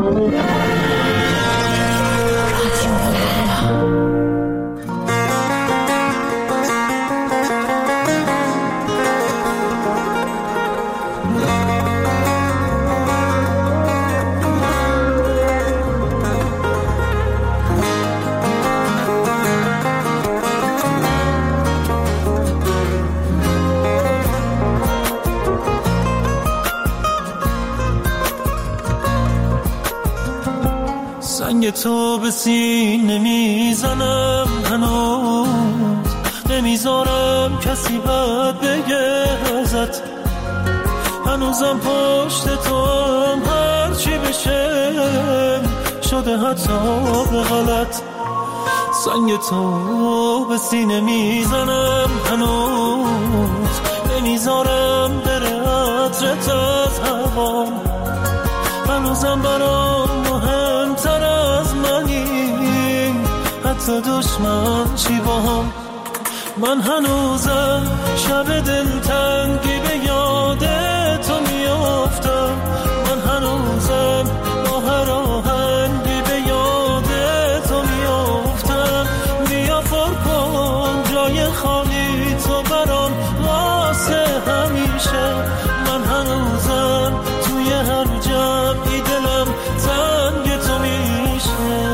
سنگ تو به سینه میزنم، هنوز نمیذارم کسی بد بگه ازت، هنوزم پشت تو هم هرچی بشه شده حتی به غلط. سنگ تو به سینه میزنم، هنوز نمیذارم بره عطرت از هوام، هنوزم برام مهمتر از منی، حتی دشمن چی با هم. من هنوزم شب دلتنگی به یاد تو میافتم، من هنوزم با هر آهنگی به یاد تو میافتم. بیا پر کن جای خالی تو برام واسه همیشه، من هنوزم توی هر جمعی دلم تنگ تو میشه.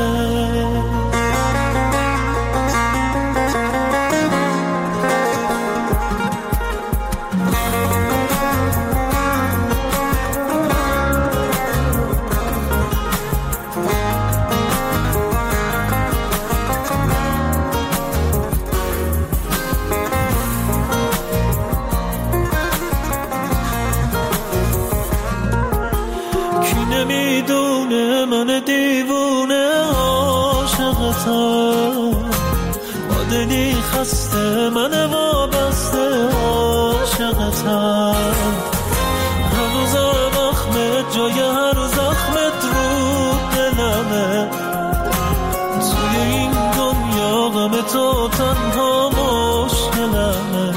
نمیدونه من دیوونه عاشقتم، با دلی خسته من وابسته عاشقتم، هنوزم اخمت جای هر زخمت رو دلمه، توی این دنیا غم تو تنها مشکلمه.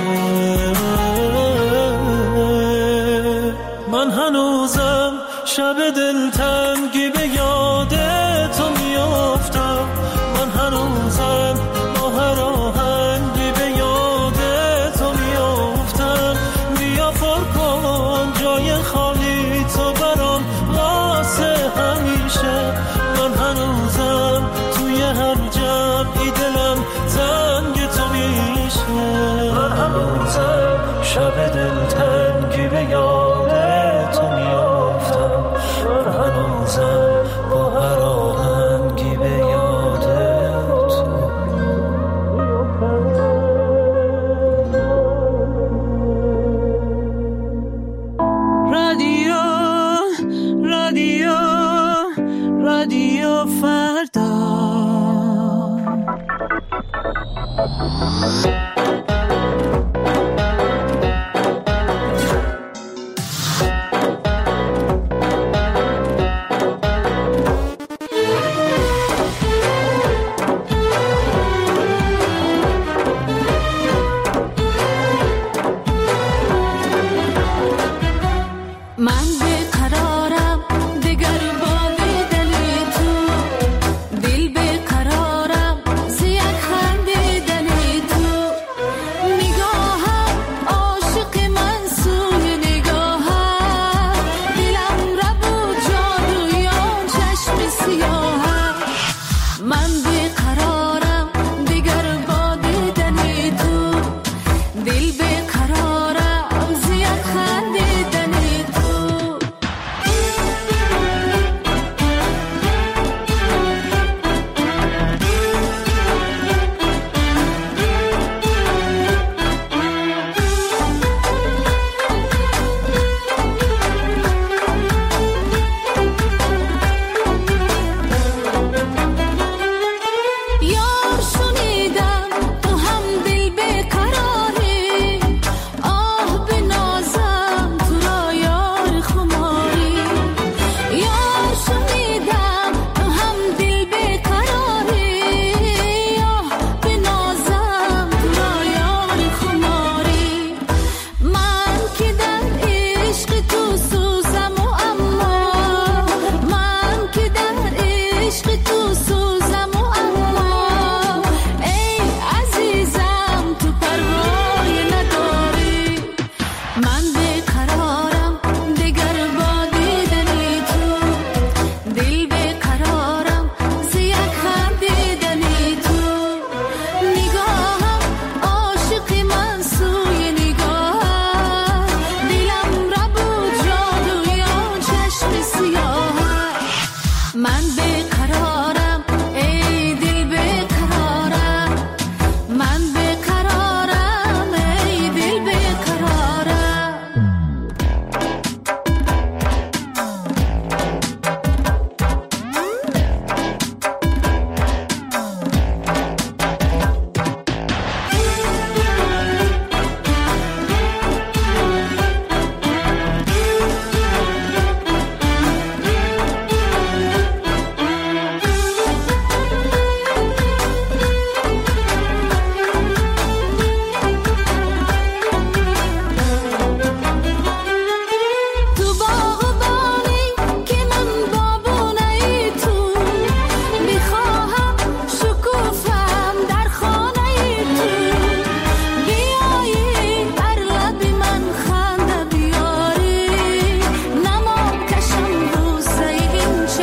من هنوزم شب دلتنگی به یاد تو میافتم، من هنوزم با هر آهنگی به یاد تو میافتم. بیا پر کن جای خالی تو برام واسه همیشه، من هنوزم توی هر جمعی دلم تنگ تو میشه. من هنوزم شب دلتنگی به یاد تو میافتم، من هنوزم با هر آهنگی به یاد تو. رادیو رادیو رادیو فردا.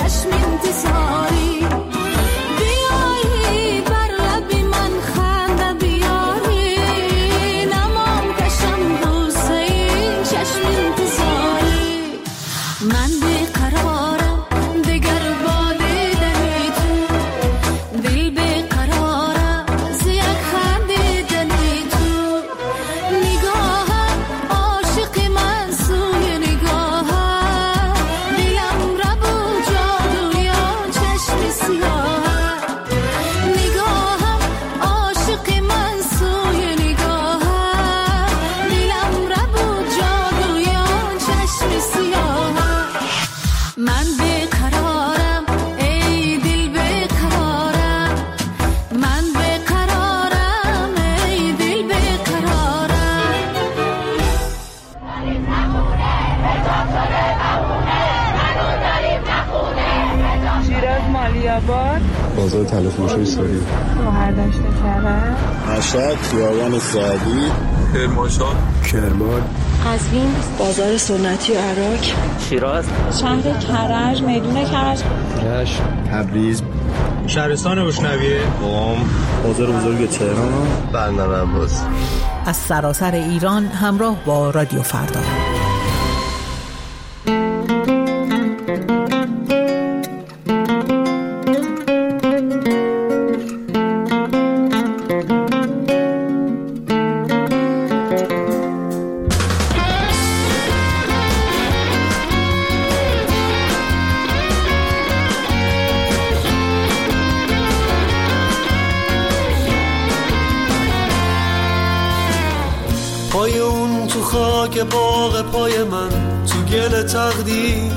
چشم انتصاری بیایی بر لب من خنده بیاری نمام کشم حسین چشم انتصاری من بیقرارم دگر با دیدنی تو دل بیقرارم زیاد خندیدنی تو نگاهم عاشق من سوی نگاهم دلم ربو جادویا چشم سیاه نگاهم عاشق من سوی نگاهم دلم ربو جادویا چشم سیاه من بیقرارم ای دل بیقرارم من بیقرارم ای دل بیقرارم شیراز مالیاباد بازار تلفروشی سوری شهردشت کرج مشهد خیابان سعدی کرمانشاه کرمان قزوین بازار سنتی و عراق شیراز شهر کرج میدون کرج رشت تبریز شهرستان روشنویه قم بازار بزرگ تهران بندر عباس از سراسر ایران همراه با رادیو فردا. پای اون تو خاک باغ پای من تو گل تقدیر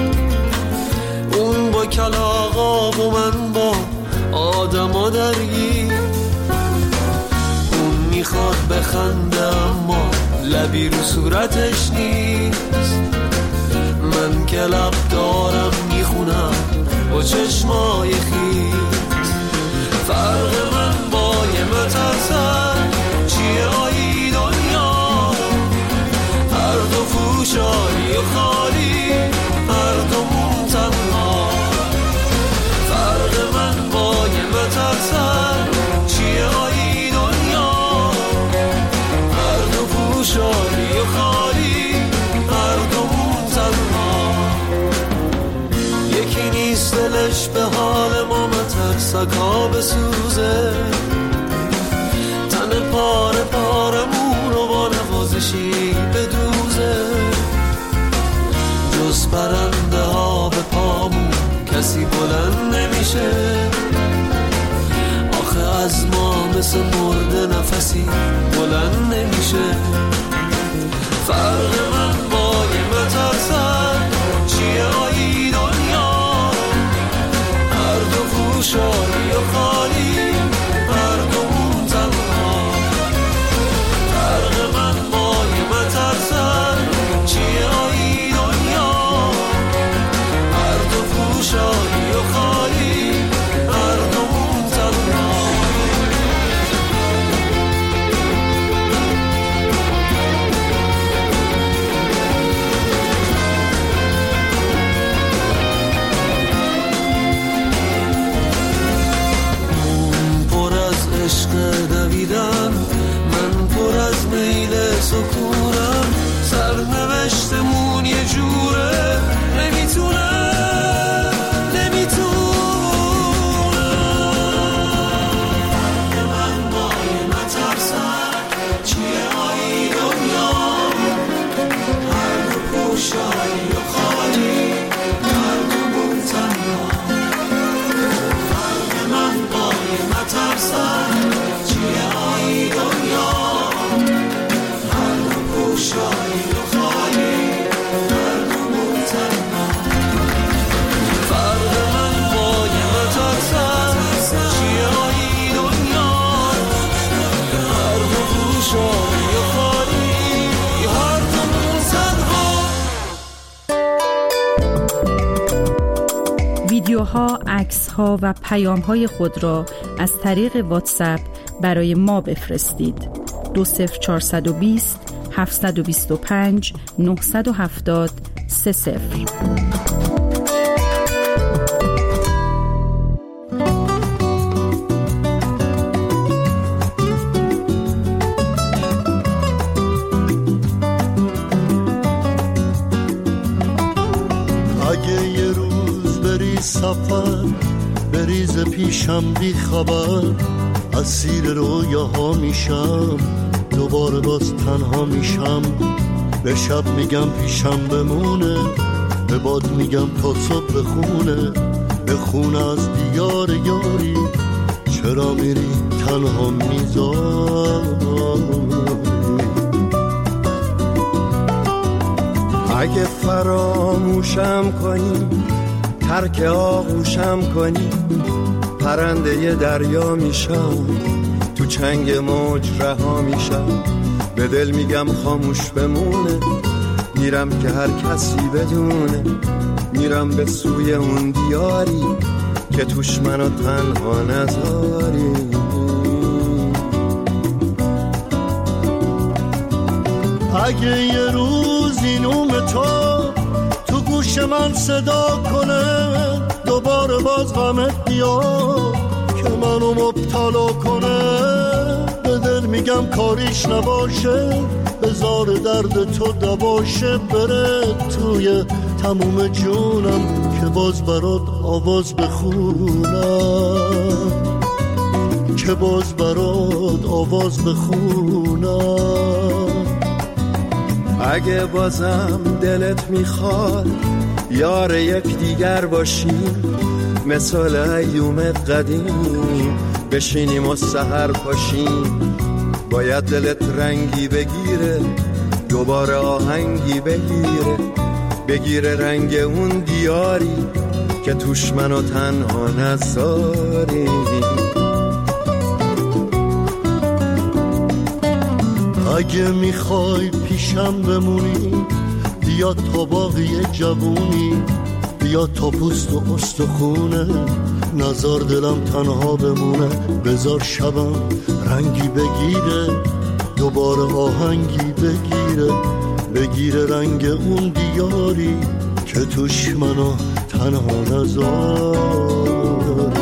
اون با کلاغا و من با آدما درگیر اون میخواد بخنده اما لبی رو صورتش نیست من که لب دارم میخونم با چشمای خیز فرق من با یه مترسن چیه آیی دنیا هر دو فوشاری و خالی هر دومون تنها فرق من با یه مترسن چیه آیی دنیا هر دو فوشاری و خالی هر دومون تنها یکی نیست دلش به حال ما مترسک ها بسوزه تن پاره پارمون رو با نوازشی بدوزه جز پرنده ها به پامون کسی بلند نمیشه آخه از ما مثل مرده نفسی بلند نمیشه فرق من با یه مترسن چیه آیی دنیا هر دو فوشاری و خالی هر دومون تنها فرق من با یه مترسن چیه آیی دنیا هر دو فوشاری و خالی هر دومون تنها عشق دویدن من پر از میل سکونم سرنوشتمون یه جوره نمیتونه من با یه مترسن چیه آیی دنیا هر دو پوشایی و خالی هر دومون تنها فرق من با یه مترسن چیه آیی دنیا هر دو پوشایی و خالی هر دومون تنها فرق من با یه مترسن چیه آیی دنیا هر دو پوشایی و خالی هر دومون تنها ویدیوها، عکس‌ها و پیام‌های خود را از طریق واتساپ برای ما بفرستید. 20420 725 970 30. سفر بریز پیشم بی خبر، اسیر رویاها میشم، دوباره باز تنها میشم. به شب میگم پیشم بمونه، به باد میگم تا صبح بخونه، بخونه از دیار یاری، چرا میری تنها میذاری. اگه فراموشم کنی، ترک آغوشم کنی، پرنده دریا میشم، تو چنگ موج رها میشم. به دل میگم خاموش بمونه، میرم که هر کسی بدونه، میرم به سوی اون دیاری که توش منو تنها نذاری. اگه یه روزی نوم تو گوش من صدا کنه، دوباره باز غمت بیاد که منو مبتلا کنه، به دل میگم کاریش نباشه، بذار درد تو دباشه، بره توی تموم جونم که باز برات آواز بخونم، که باز برات آواز بخونم. اگه بازم دلت میخواد یار یک دیگر باشیم، مثال ایوم قدیم بشینیم و سحر پاشیم. باید دلت رنگی بگیره، دوباره آهنگی بگیره رنگ اون دیاری که توش منو تنها نذاری. اگه میخوای پیشم بمونی، بیا تا باقی جوونی، بیا تا پوست و استخونه، نزار دلم تنها بمونه، بذار شبم رنگی بگیره، دوباره آهنگی بگیره رنگ اون دیاری که توش منو تنها نذاری.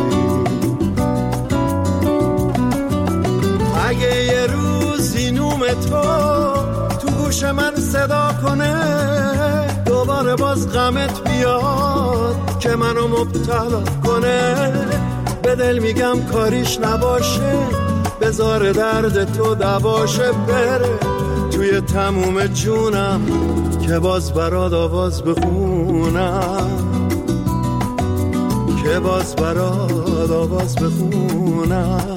اگه یه روزی نوم تو گوش من صدا کنه، دوباره باز غمت بیاد که منو مبتلا کنه، به دل میگم کاریش نباشه، بذار درد تو دباشه، بره توی تموم جونم که باز برات آواز بخونم، که باز برات آواز بخونم.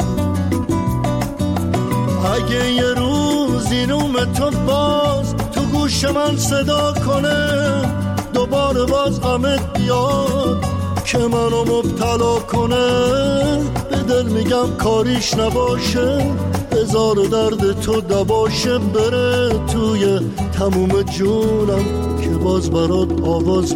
اگه یه روزی نوم باز تو گوش من صدا کنه، دوباره باز غمت بیاد که منو مبتلا کنه، به دل میگم کاریش نباشه، بذار درد تو دباشه، بره توی تموم جونم که باز برات آواز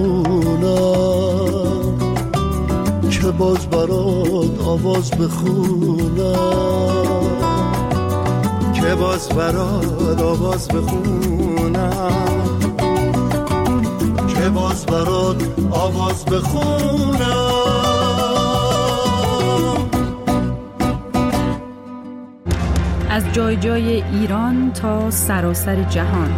بخونم، که باز برات آواز بخونم، که باز برات آواز بخونم، که باز برات آواز بخونم. از جای جای ایران تا سراسر جهان،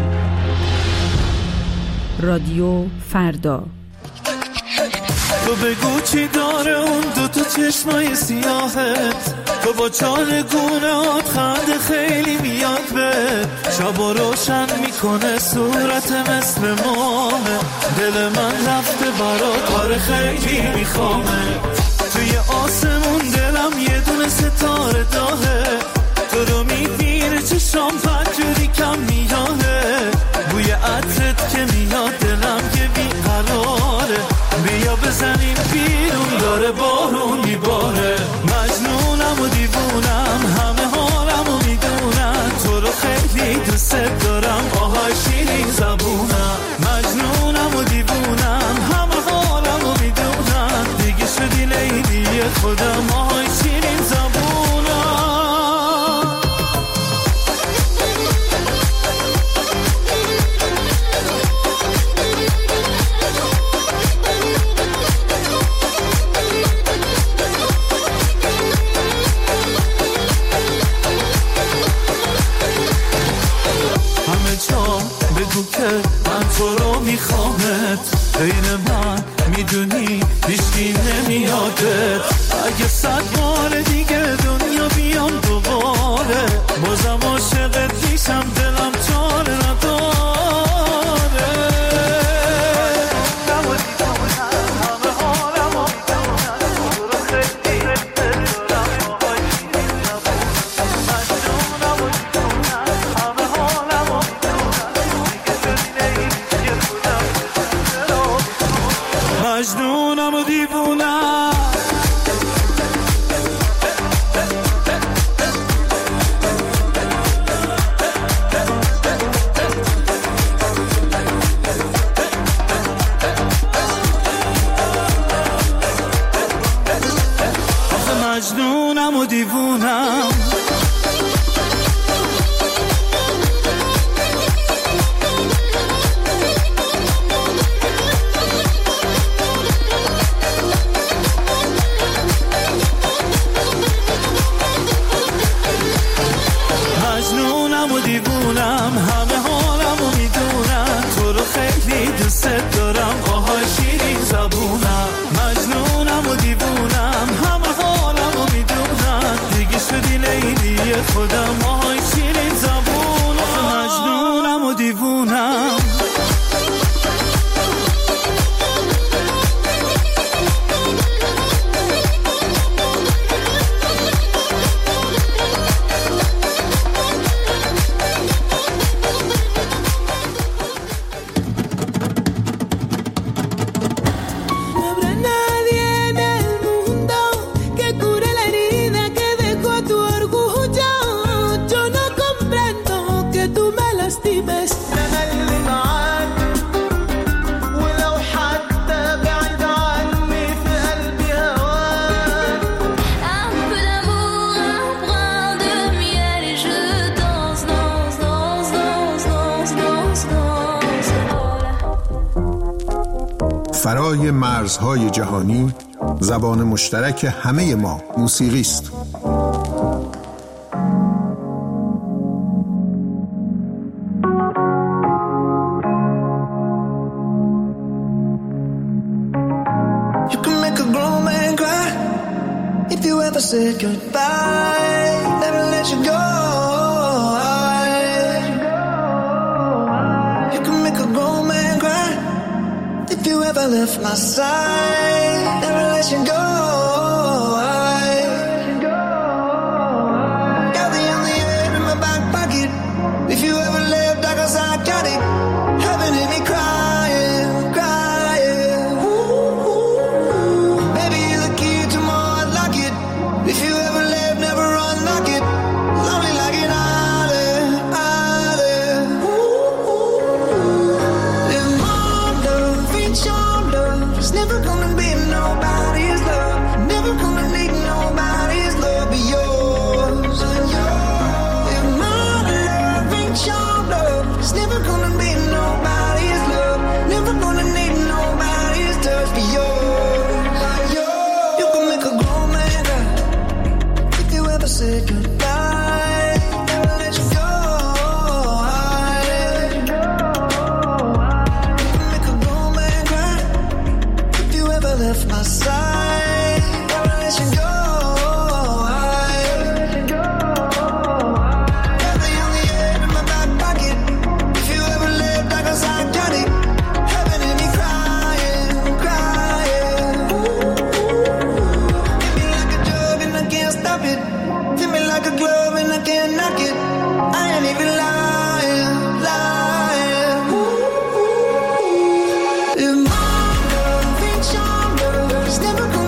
رادیو فردا. تو بگو چی داره اون دوتا چشمای سیاهت، تو با چالگونهات خنده خیلی میاد به شبا روشن میکنه، صورت مثل ماه، دل من رفته برات، آره خیلی میخوامه، توی آسمون دلم یه دونه ستاره داهه، تو رو میبینه چشام پنجوری کم میاده، بوی عطرت که میاد دلم که بیقراره، بیا بزنیم بیرون داره بارون میباره، مجنونم و دیوونم همه حالم و میدونم، تو رو خیلی دوست دارم آهای شیرین زبونم، مجنونم و دیوونم همه حالم و میدونم، دیگه شدی لیلی خودم آهای شیرین زبونم. اگه 100 بار دیگه دنیا بیام دوباره بازم عاشقت میشم دلم چاره نداره مجنونم و دیوونم مجنونم و دیوونم مجنونم و دیوونم همه حالمو میدونم تو رو خیلی دوست دارم آهای شیرین زبونم مجنونم و دیوونم همه حالمو میدونم دیگه شدی لیلی خودم آهای شیرین زبونم مجنونم و دیوونم فرای مرزهای جهانی زبان مشترک همه ما موسیقی است. Left my side, never let you go. Got the only air in my back pocket. If you ever left, I guess I got it. Heaven hit me crying, crying. Ooh, baby, you're the key to my heart, lock it. If you ever left, never unlock it. Lonely like an island, island. Ooh, if my love reach your it's never gonna be nobody's love. Never gonna need nobody's love but yours. If my love ain't your love, it's never gonna be nobody's love. Never gonna need nobody's touch but yours. You can make a grown man cry if you ever said goodbye. Never let you go. Left my side, never let you go. Got the only air in my back pocket. If you ever left, I guess I got it. Heaven hit me crying, crying. Hit me like a drug and I can't stop it. Fit me like a glove and I can't knock it. I ain't even lying, lying. If my love ain't your it's never gonna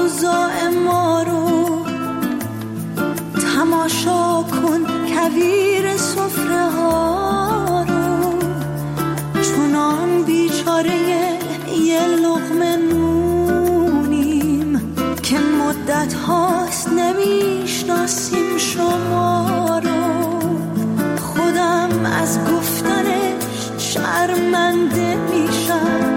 اوضاع ما رو، تماشا کن کویر سفره ها رو، چونان بیچاره یه لقمه نونیم که مدت هاست نمیشناسیم شما رو. خودم از گفتنش شرمنده میشم،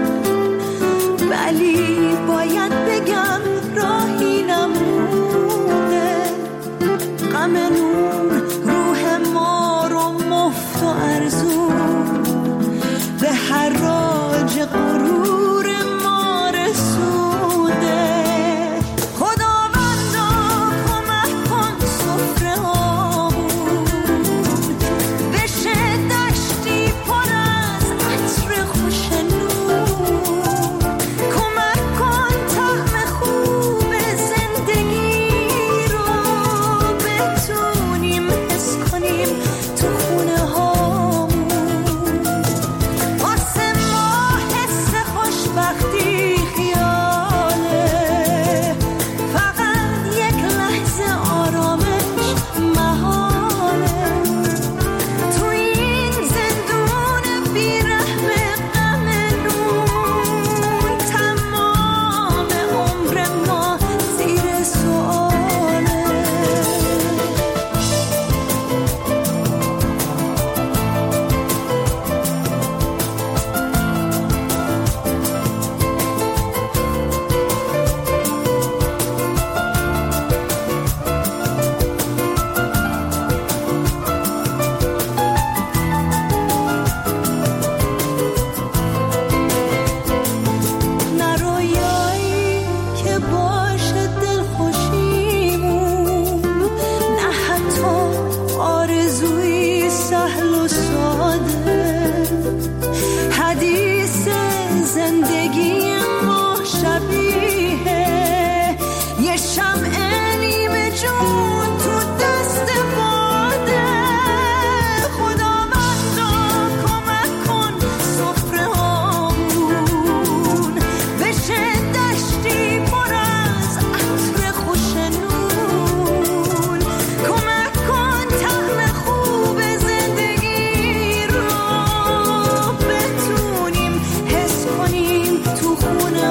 ولی باید بگم راهی نمونه. غم نون روح ما رو مفت و ارزون به حراج غرور ما رسونده. خداوندا کمک کن سفره هامون بشه دشتی پر از عطر خوش نون. کمک کن طعم خوب زندگی رو بتونیم حس کنیم تو خونه هامون. واسه ما حس خوشبختی خیاله، فقط یک لحظه آرامش محاله. تو این زندون بیرحم غم نون، تمام عمر ما زیر سؤاله. نه رویایی که باشه دلخوشیمون، نه حتی آرزوی سهل و ساده. حدیث زندگی ما شبیه یه شمع نیمه جون تو دست باده. خداوندا کمک کن سفره هامون بشه دشتی پر از عطر خوش نون. کمک کن طعم خوب زندگی رو بتونیم حس کنیم تو خونه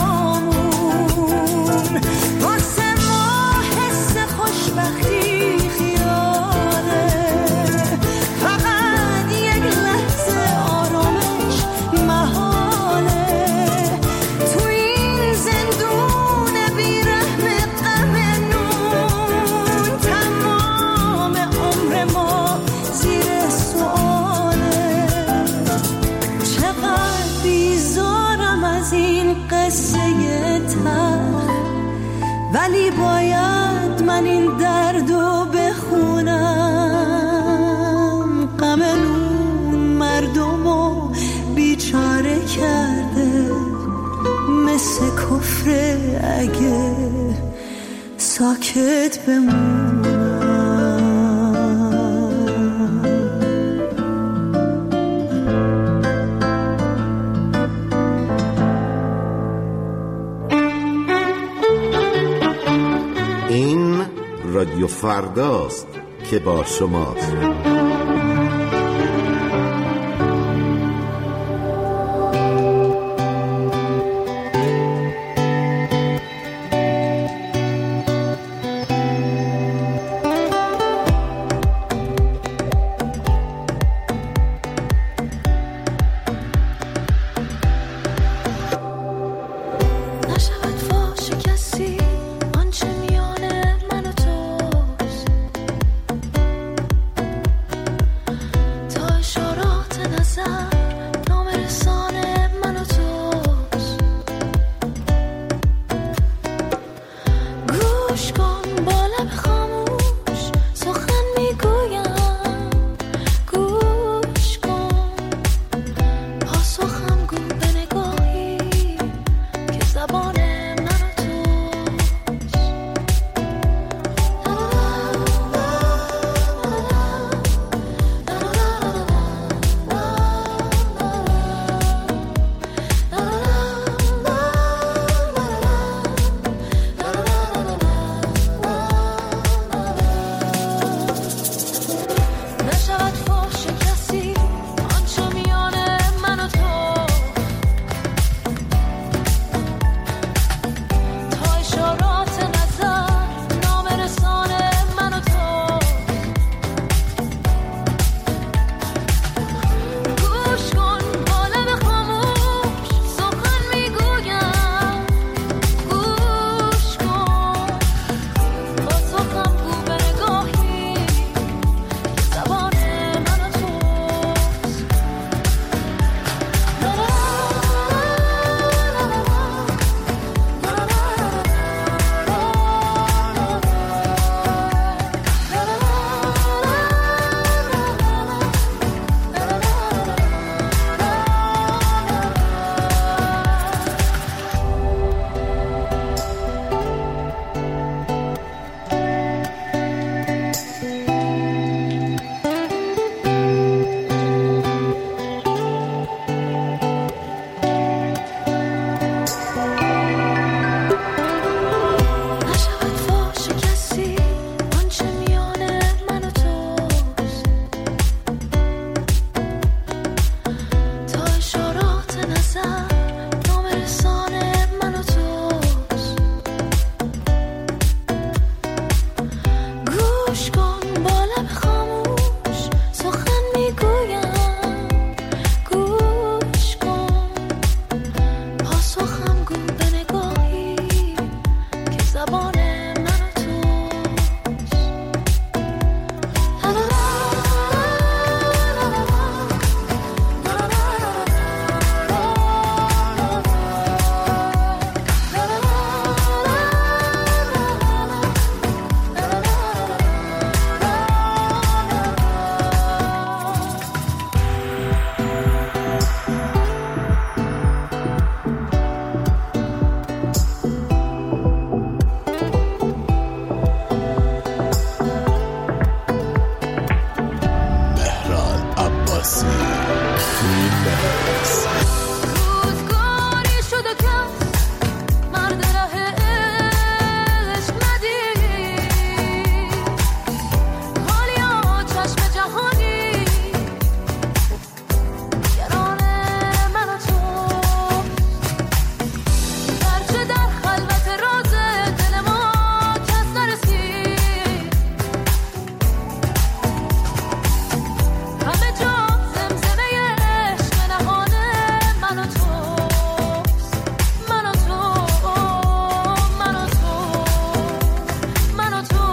هامون. واسه ما حس خوشبختی خیاله، فقط یک لحظه آرامش محاله. تو این زندون بیرحم غم نون، تمام عمر ما زیر سؤاله. چقدر بیزارم از این قصه تلخ، ولی باید من این دردو بخونم. غم نون مردمو بیچاره کرده، مثل کفر اگه ساکت بمونم. این رادیو فرداست که با شماست. نشود فاش کسی آنچه میان من و توست. فرداست. روزگاری شد و کس مرد ره عشق ندید، حالیا چشم جهانی گران من و تو، گرچه در خلوت راز دل ما کس نرسید، همه جا زمزمه عشق نهان من و تو، من و تو، من و تو، من و تو.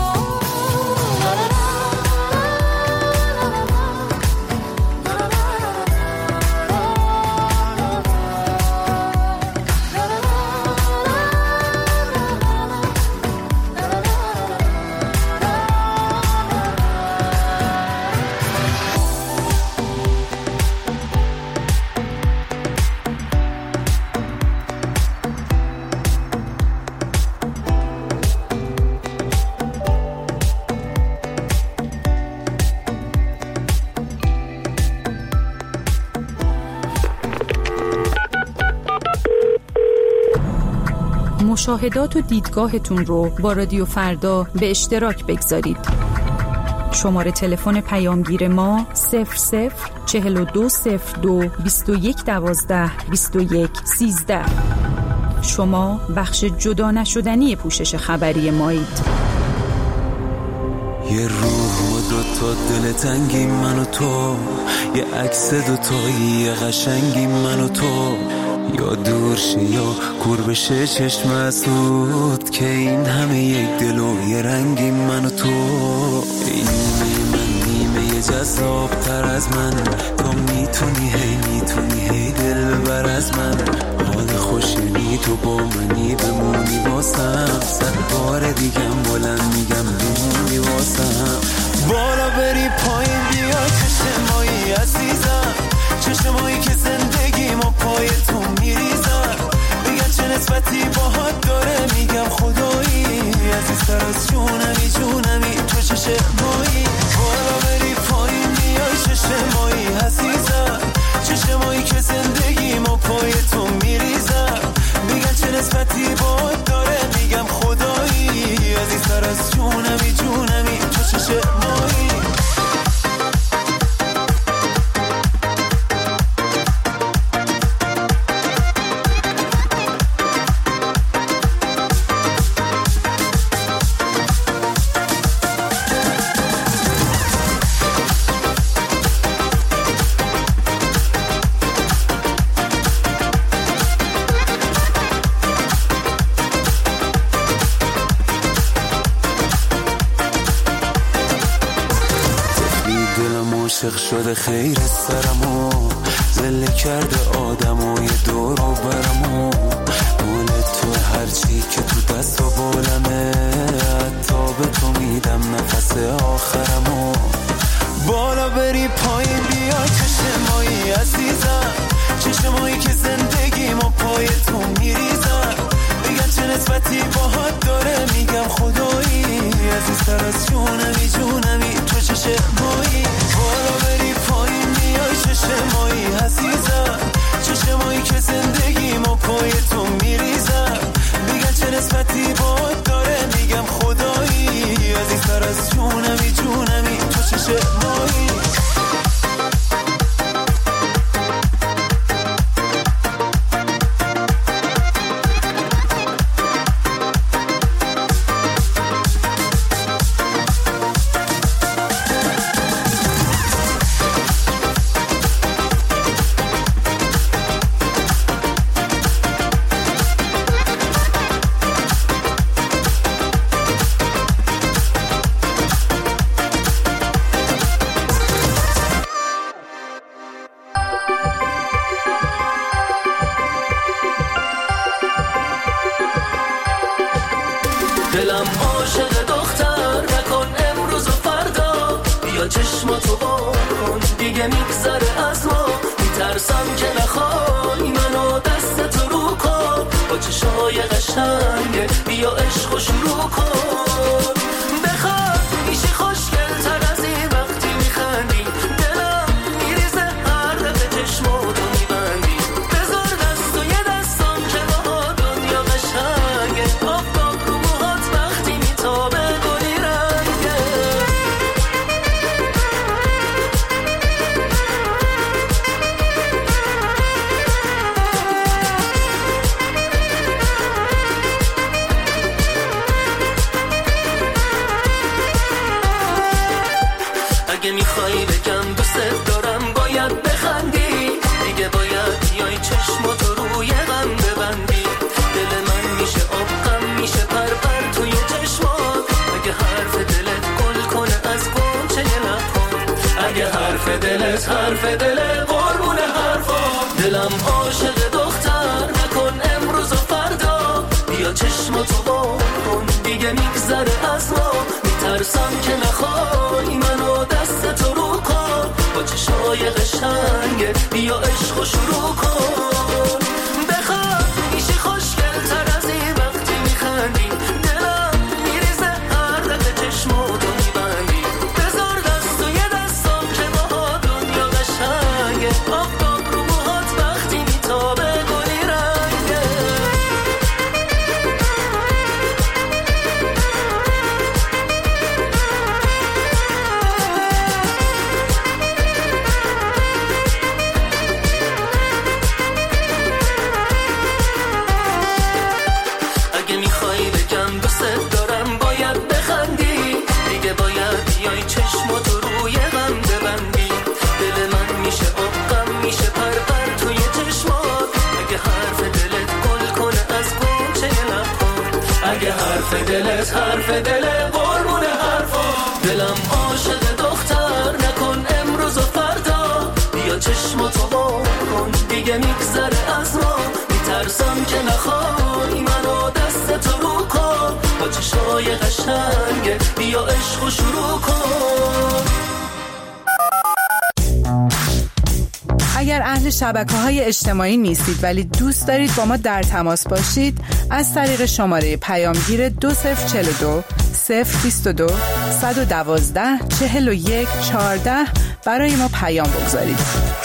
مشاهدات و دیدگاهتون رو با رادیو فردا به اشتراک بگذارید. شماره تلفن پیامگیر ما 004202 2112 2113. شما بخش جدا نشدنی پوشش خبری مایید. یه روح و دوتا دل تنگی من و تو، یه عکس دوتایی قشنگی من و تو، یا دور شه یا کور بشه چشم اسود، که این همه یک دل و یه رنگی من و تو. این نیمه جذاب تر از من، تو میتونی هی دل ببر از من، حال خوشنی تو با منی بمونی واسم، 100 بار دیگم بلند میگم بمونی واسم. بالا بری پایین بیا چشمایی عزیزم، چشمایی که زندگیمو پای تو میریزم، بگم چه نسبتی باهات داره، میگم خدایی عزیزتر از جونمی تو چشمایی. بالا بری پایین بیای چشمایی عزیزم، چشمایی که زندگیمو پای تو میریزم، بگم چه نسبتی باهات داره، میگم خدایی عزیزتر از جونمی تو چشمایی. عاشق شده خیر سرمو، زله کرده آدمو یه دور و برمو، مال تو هرچی که تو دست و بالمه، حتی به تو میدم نفس آخرمو. بالا بری پایین بیا چشمایی عزیزم، چشمایی که زندگیمو پای تو میریزم، بگم چه نسبتی باهات داره، میگم خدایی عزیزتر از جونمی تو چشمایی. بالا بری پایین بیای چشمایی عزیزم، چشمایی که زندگیمو پای تو میریزم، بگم چه نسبتی باهات داره، میگم خدایی عزیزتر از جونمی تو چشمایی. دلم عاشق دختر نکن امروز و فردا، بیا چشماتو با کن دیگه میگذره از ما، میترسم که نخوای منو دستت رو کن، با چشمای قشنگه بیا عشقو شروع کن، بخواد میشه خوشگل تر از این وقتی میخندی، دلم میریزه هر دفعه چشم دلت حرف دل قربون حرفا دلم عاشق دختر نکن امروز و فردا بیا چشماتو با کن دیگه میگذره از ما میترسم که نخوای منو دست تو رو کن با چشای قشنگه بیا عشقو شروع کن بخواد میشی خوشگل تر از این وقتی میخندی دلم میریزه هر دقیقه چشماتو میبندی بذار دست و یه دستم که با دنیا قشنگه آفتاب رو موهات وقتی میتابه گلی رنگه اگه میخوای بگم دوست دارم باید بخندی دیگه باید بیای چشماتو روی غم ببندی دل من میشه غم میشه پر توی چشمات اگه حرف دلت گل کنه از گوشه لبات اگه حرف دلت حرف دل قربون حرفا دلم عاشق دختر نکن امروز و فردا بیا چشماتو با کن دیگه میگذره از ما میترسم که نخوای منو دست تو رو کن با چشای قشنگه بیا عشقو شروع کن اگر اهل شبکه‌های اجتماعی نیستید ولی دوست دارید با ما در تماس باشید از طریق شماره پیامگیر 2042 022 112 41 14 برای ما پیام بگذارید.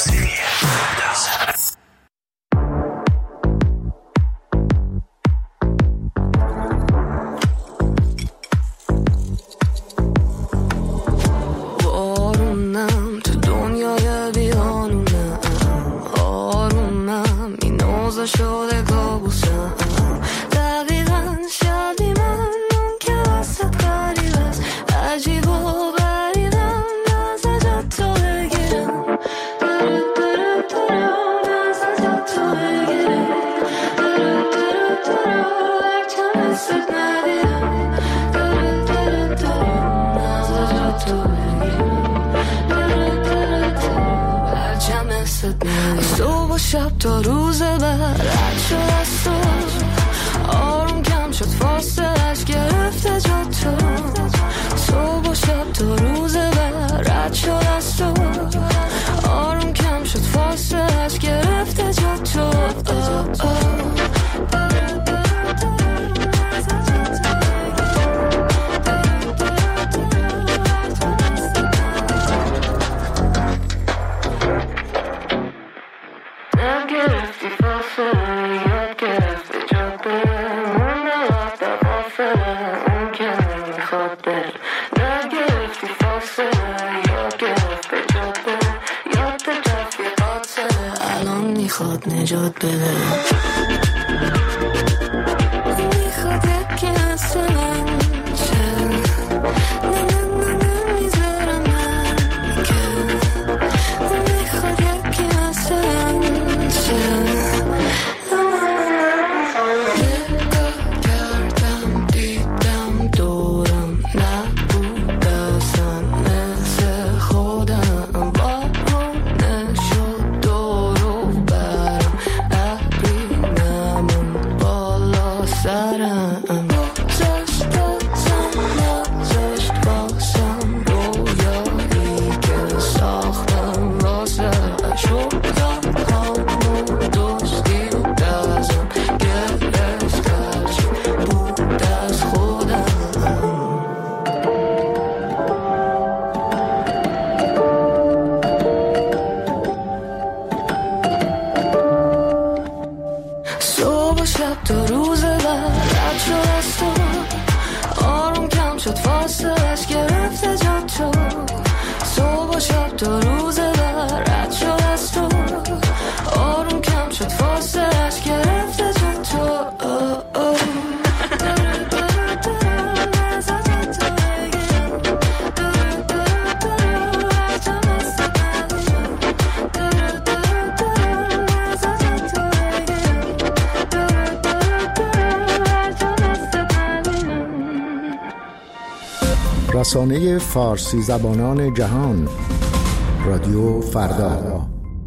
شده کابوسم دقیقا شبی من اون که وسط غریب است عجیب و غریبم نزد تو بگیرم نزد تو بگیرم هرچم حست ندیرم نزد تو بگیرم هرچم حست ندیرم صبح و شب تا روز رد شد از تو آروم کم شد فاصلش گرفته جا تو صبح و شب تا روز رد شد از تو آروم کم شد فاصلش گرفته جا تو میخواد نجات بده میخواد یکی مثل من چه نمیذارم من که میخواد یکی مثل من چه نگاه کردم دیدم دورم نبود اصلا مثل خودم بارونه شد دورو برم ابرینمون بالا سرم گذشت بازم نذاشت بازم رویایی که ساختم واسه شدم همون دوستی و دزم گرفت هرچی بود از خودم صبح و شب تا روز رد شد از تو آروم کم شد فاصلش گرفته جا تو صبح و شب تا روز رد شد از تو آروم کم شد فاصلش گرفته جا تو رسانه فارسی زبانان جهان رادیو فردا.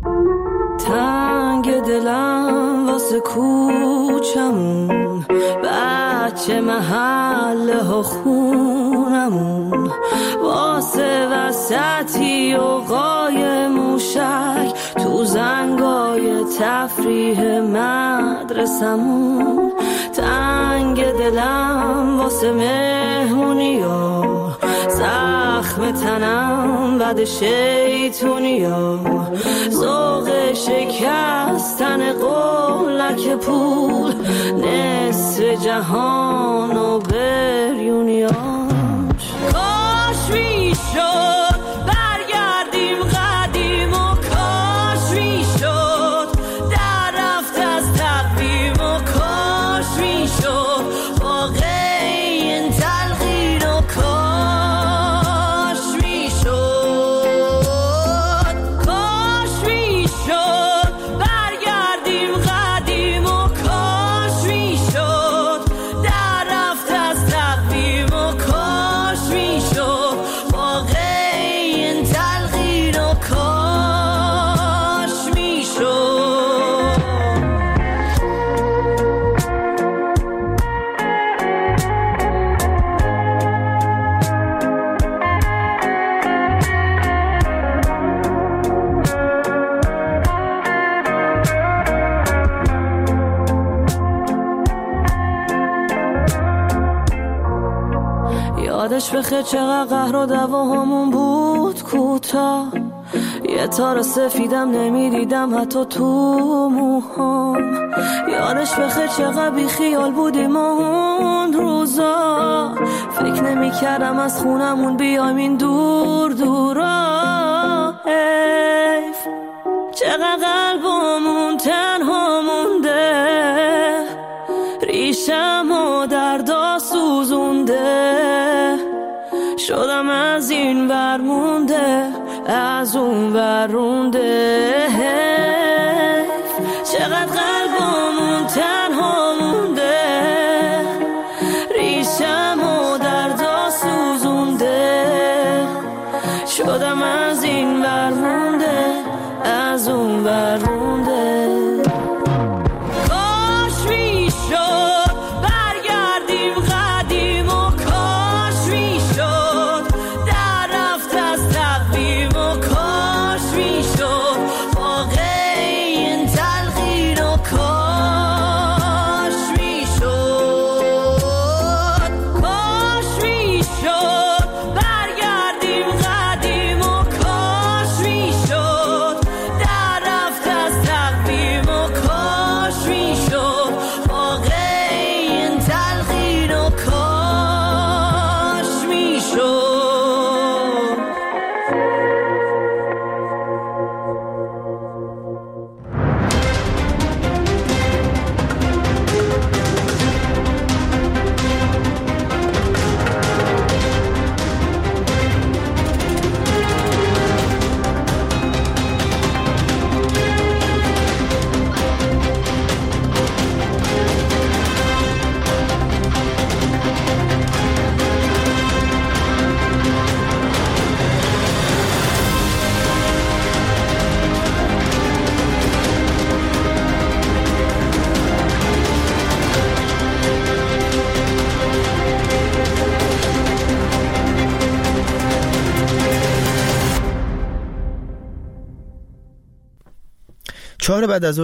تنگ دلم واسه کوچمون، بچه محله ها خونمون، واسه وسطی و قای موشک تو زنگای تفریح مدرسمون. تنگ دلم واسه مهمونی و زخم تنم بعد شیطونی و ذوق شکستن قولک پول، نصف جهان و بریونیاش. کاش میشد برگردیم قدیم و کاش میشد در رفت از تقویم و کاش میشد واقعی این تلقین و کاش میشد. کاش میشد برگردیم قدیم و کاش میشد در رفت از تقویم و کاش میشد واقعی این تلقین و کاش میشد. یادش بخیر چقدر قهر و دعواهامون بود کوتاه، یه تار سفیدم نمیدیدم حتی تو موهام. یادش بخیر چقدر بی خیال بودیم اون روزا، فکر نمیکردم از خونمون بیایم این دور دورا. حیف چقدر قلبمون تنها مونده، ریشمو دردا سوزونده، شدم از این ور مونده از اون ور رونده. چقدر قلبمون تنها مونده، ریشمو دردا سوزونده، شدم از این ور مونده از اون ور رونده. کاش میشد برگردیم قدیم و کاش میشد در رفت از تقویم و کاش میشد واقعی این تلقین و کاش میشد. کاش میشد برگردیم قدیم و کاش میشد در رفت از تقویم و کاش میشد واقعی این تلقین و کاش میشد. چهار بعد از